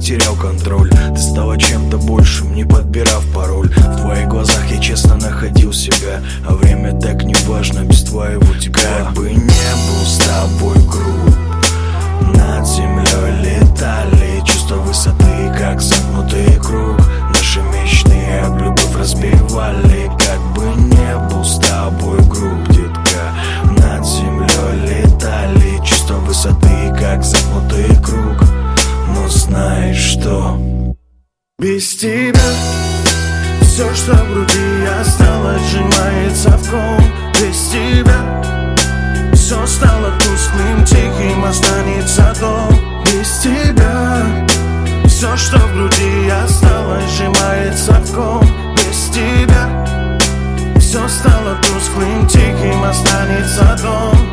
потерял контроль. Ты стала чем-то большим, не подбирав пароль. В твоих глазах я честно находил себя, а время так не важно без твоего тепла. Как бы не был с тобой груб, над землей летали чувства высоты, как замкнутый круг. Наши мечты об любовь разбивали. Как бы не был с тобой груб, детка, над землей летали чувства высоты, как замкнутый круг. Но знаешь что? Без тебя все, что в груди осталось, сжимается в ком. Без тебя все стало тусклым, тихим, останется дом. Без тебя все, что в груди осталось, сжимается в ком. Без тебя все стало тусклым, тихим, останется дом.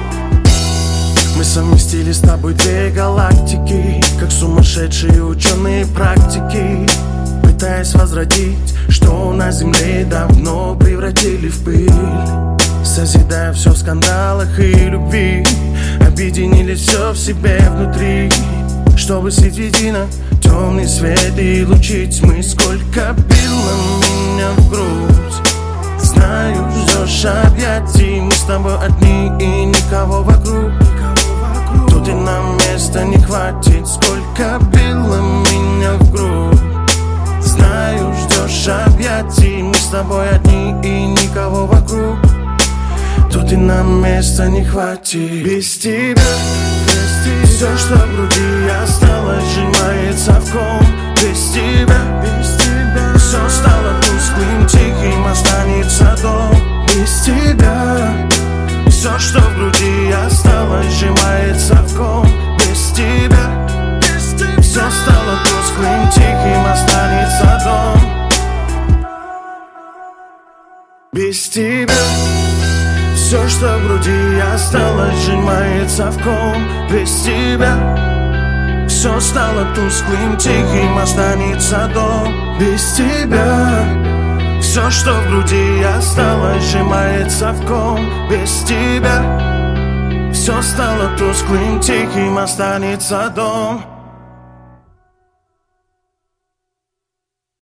Мы совместили с тобой две галактики, как сумасшедшие ученые практики, пытаясь возродить, что на земле давно превратили в пыль. Созидая все в скандалах и любви, объединили все в себе внутри, чтобы слить едино темный свет и лучи тьмы. Сколько било меня в грудь, знаю, ждешь объятий. Мы с тобой одни и никого вокруг. Тут и нам места не хватит. Сколько било меня в грудь, знаю, ждешь объятий. Мы с тобой одни и никого вокруг. Тут и нам места не хватит. Без тебя все, что в груди осталось, сжимается в ком. Без тебя все стало тусклым, тихим, останется дом. Без тебя все, что в груди осталось, сжимается в ком. Без тебя все стало тусклым, тихим, останется дом. Без тебя все, что в груди осталось, сжимается в ком. Без тебя все стало тусклым, тихим, останется дом. Без тебя все, что в груди осталось, сжимается в ком. Без тебя все стало тусклым, тихим, останется дом.